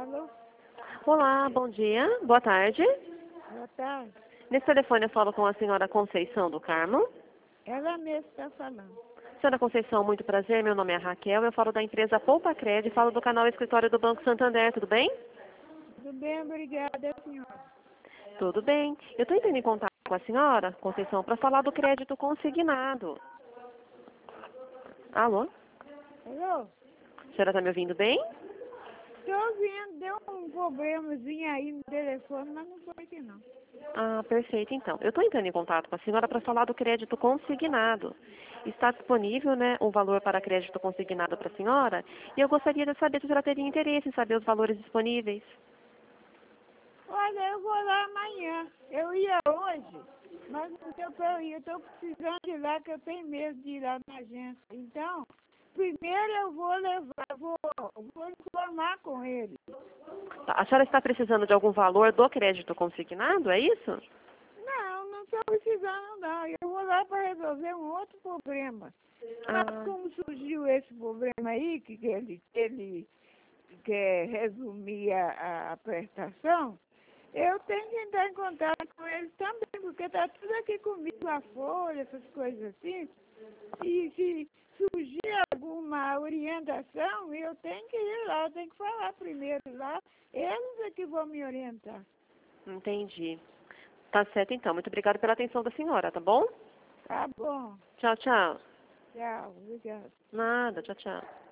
Alô? Olá, bom dia, boa tarde. Boa tarde. Nesse telefone eu falo com a senhora Conceição do Carmo. Ela mesma está falando. Senhora Conceição, muito prazer, meu nome é Raquel, eu falo da empresa Poupa Cred, falo do canal Escritório do Banco Santander, tudo bem? Tudo bem, obrigada, senhora. Tudo bem. Eu estou entrando em contato com a senhora, Conceição, para falar do crédito consignado. Alô? Alô? A senhora está me ouvindo bem? Estou ouvindo, deu um problemazinho aí no telefone, mas não foi que não. Ah, perfeito, então. Eu estou entrando em contato com a senhora para falar do crédito consignado. Está disponível, né, um valor para crédito consignado para a senhora? E eu gostaria de saber se a senhora teria interesse em saber os valores disponíveis. Olha, eu vou lá amanhã. Eu ia hoje, mas não deu para ir. Eu estou precisando ir lá, que eu tenho medo de ir lá na agência. Então, primeiro eu vou levar, vou informar com ele. Tá, a senhora está precisando de algum valor do crédito consignado, é isso? Não, não estou precisando não. Eu vou lá para resolver um outro problema. Mas Ah, como surgiu esse problema aí, que ele quer resumir a prestação, eu tenho que entrar em contato com ele também, porque está tudo aqui comigo, a folha, essas coisas assim. E se surgir alguma orientação, eu tenho que ir lá, eu tenho que falar primeiro lá. Eles é que vão me orientar. entendi. Tá certo, então. Muito obrigada pela atenção da senhora, tá bom? Tá bom. Tchau, tchau. Tchau, obrigada. Nada, tchau, tchau.